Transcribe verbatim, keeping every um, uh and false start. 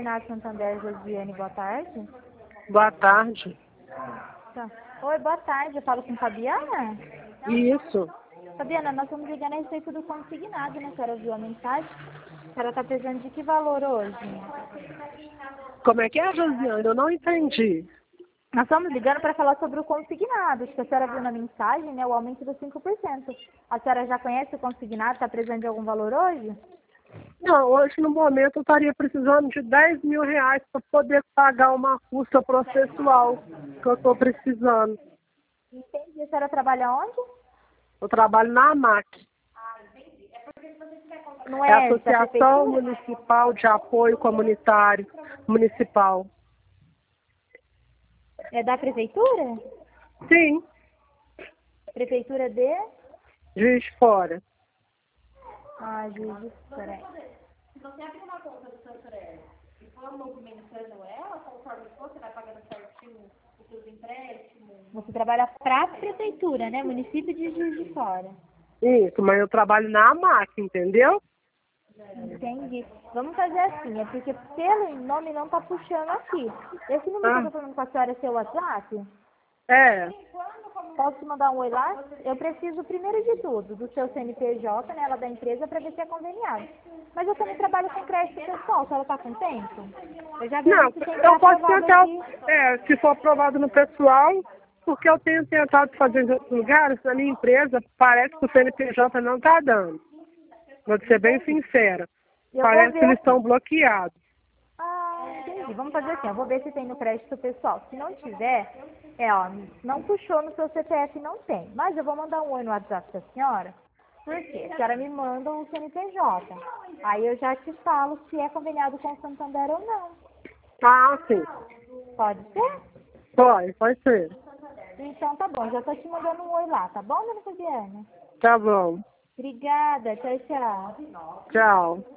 Consignado Santander, Josiane, boa tarde. Boa tarde. Tá. Oi, boa tarde, eu falo com Fabiana? Isso. Fabiana, nós estamos ligando a respeito do consignado, né? A senhora viu a mensagem? A senhora está precisando de que valor hoje? Como é que é, Josiane? Eu não entendi. Nós estamos ligando para falar sobre o consignado, que a senhora viu na mensagem, né? O aumento dos cinco por cento. A senhora já conhece o consignado? Está precisando de algum valor hoje? Não, hoje no momento eu estaria precisando de dez mil reais para poder pagar uma custa processual que eu estou precisando. Entendi. A senhora trabalha onde? Eu trabalho na AMAC. Não É a é da Associação prefeitura? Municipal de Apoio Comunitário Municipal. É da prefeitura? Sim, Prefeitura de... Juiz de Fora. Ah, Juiz de Fora. Se você abrir uma conta do Santander e for movimentando ela, conforme for, você vai pagando certinho os seus empréstimos. Você trabalha para a prefeitura, né? Município de Juiz de Fora. Isso, mas eu trabalho na AMAC, entendeu? Entendi. Vamos fazer assim, é porque pelo nome não tá puxando aqui. Esse número que eu Ah, tô falando com a senhora é seu WhatsApp? é. Posso te mandar um oi lá? Eu preciso, primeiro de tudo, do seu C N P J, né, ela da empresa, para ver se é conveniado. Mas eu também trabalho com crédito pessoal, a senhora tá com tempo? Eu já vejo Não, se tem que eu posso aprovado tentar, aqui. é, se for aprovado no pessoal, porque eu tenho tentado fazer em outros lugares, na minha empresa, parece que o C N P J não está dando. Vou ser bem sincera. Eu vou Parece que ver eles aqui. estão bloqueados. Ah, entendi. Vamos fazer assim, eu vou ver se tem no crédito pessoal. Se não tiver, é, ó, não puxou no seu C P F, não tem. Mas eu vou mandar um oi no WhatsApp da senhora, porque a senhora me manda o C N P J. Aí eu já te falo se é conveniado com o Santander ou não. Ah, sim. Pode ser? Pode, pode ser. Então tá bom, já tô te mandando um oi lá, tá bom, dona Fabiana? Tá bom. Obrigada, tchau, tchau. Tchau.